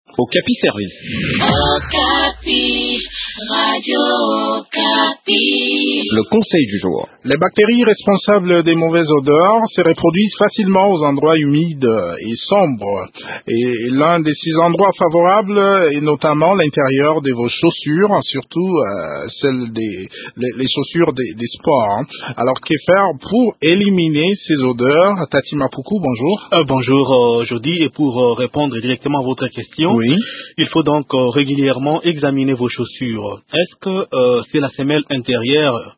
Okapi Service. Okapi, Radio Okapi. Le conseil du jour. Les bactéries responsables des mauvaises odeurs se reproduisent facilement aux endroits humides et sombres. Et l'un de ces endroits favorables est notamment l'intérieur de vos chaussures, surtout celles les chaussures des sports. Alors, que faire pour éliminer ces odeurs? Tati Mapuku, bonjour. Bonjour, Jody. Et pour répondre directement à votre question, oui. Il faut donc régulièrement examiner vos chaussures. Est-ce que c'est la semelle intérieure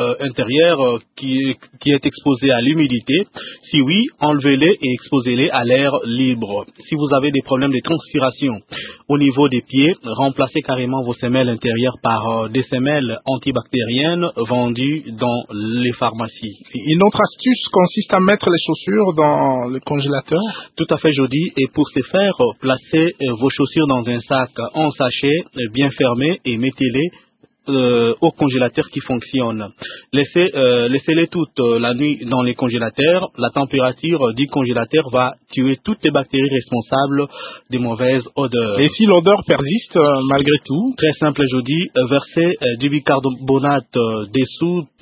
qui est exposée à l'humidité? Si oui, enlevez-les et exposez-les à l'air libre. Si vous avez des problèmes de transpiration au niveau des pieds, remplacez carrément vos semelles intérieures par des semelles antibactériennes vendues dans les pharmacies. Une autre astuce consiste à mettre les chaussures dans le congélateur? Tout à fait, Jody. Et pour ce faire, placez vos chaussures dans un sac en sachet bien fermé et mettez-les au congélateur qui fonctionne. Laissez-les toute la nuit dans les congélateurs. La température du congélateur va tuer toutes les bactéries responsables des mauvaises odeurs. Et si l'odeur persiste malgré tout? Très simple, je dis, versez du bicarbonate de soude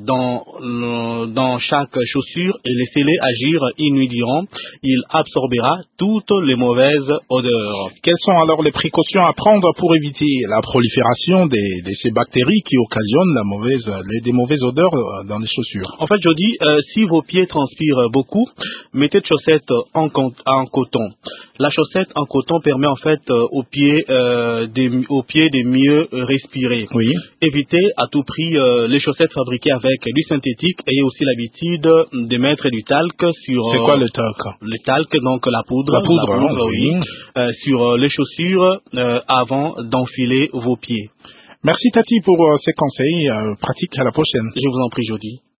dans chaque chaussure et laissez-les agir une nuit durant. Il absorbera toutes les mauvaises odeurs. Quelles sont alors les précautions à prendre pour éviter la prolifération de ces bactéries qui occasionnent des mauvaises odeurs dans les chaussures? En fait, je dis, si vos pieds transpirent beaucoup, mettez de chaussettes en coton. La chaussette en coton permet en fait aux pieds de mieux respirer. Oui. Évitez à tout prix les chaussettes fabriquées avec du synthétique. Ayez aussi l'habitude de mettre du talc sur... C'est quoi le talc? Le talc, donc la poudre. La poudre, oui. Sur les chaussures avant d'enfiler vos pieds. Merci Tati pour ces conseils pratiques. À la prochaine. Je vous en prie, Jody.